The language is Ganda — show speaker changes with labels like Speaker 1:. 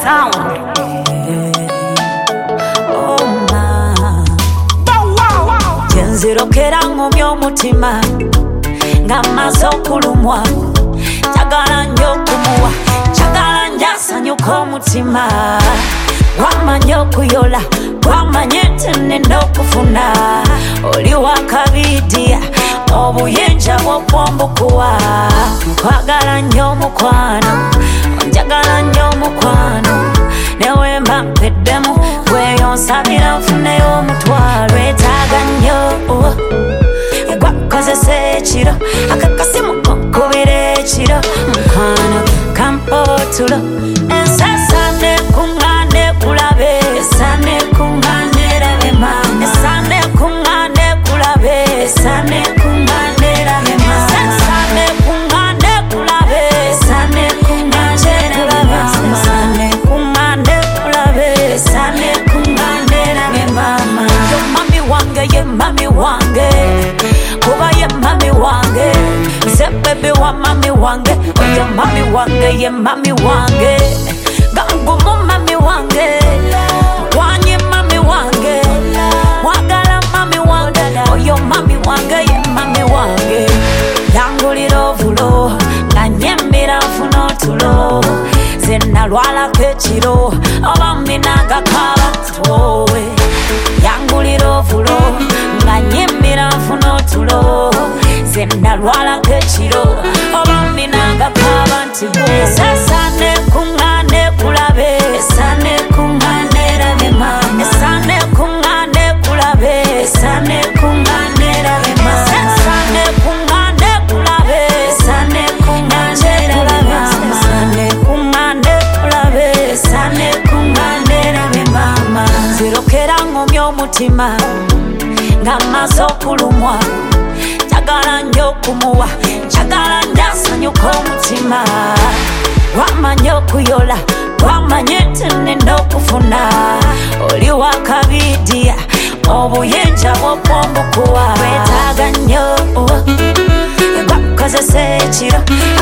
Speaker 1: sound. Oh my. Jenzirokera ngomya omutima nga maze okulumwa, njagala nnyo okumuwa, njagala njasanyuka omutima. Wamanya okuyola, wamanya nti nnina okufuna, oli wakabidiya obuyinja bw'okwombukuwa. Nkwagala nnyo omukwano, njagala nnyo omukwano, newe mba mpeddemu gweyo nsabira nfuneyo omutwalo. Etaaga nnyo gwakozesa ekiro, akakasimu kokubira ekiro. Mukwano kampotulo, ensasane kuŋŋaane kulabe, esane kuŋŋaane erabe mama, esane kuŋŋaane kulabe, esane kuŋŋaane erabe mama, esane kuŋŋaane kulabe, esane kuŋŋaane kulabe, esane kuŋŋaane kulabe, esane kuŋŋaane erabe mama. Yo mami wange, ye mami wange, kuba ye mami wange, ze bebe wa mami wange, oyo mami wange, ye mami wange, gangumu mami wange, wanye mami wange, mwagala mami wange, oyo mami wange, ye mami wange. Yangulira ovulo nga nyemmira nfuna otulo, ze nalwalako ekiro oba minaga kabatowe. Yangulira ovulo nga nyemmira nfuna otulo, ze nalwalako ekiro oba minaga kabantiwe. Esasane kuŋŋaane kulabe, esane kuŋŋaane erabe mama, esane kuŋŋaane kulabe, esane kuŋŋaane erabe mama, esane kuŋŋaane kulabe, esane kuŋŋaane erabe mama, esane kuŋŋaane kulabe, esane kuŋŋaane erabe mama. Nzirokera ngomya omutima nga maze okulumwa, njagala nnyo okumuwa, njagala njasanyuka omutima. Wamanya okuyola, wamanya nti nnina okufuna, oli wakabidiya obuyinja bw'okwombukuwa. Wetaaga nnyo gwakozesa ekiro,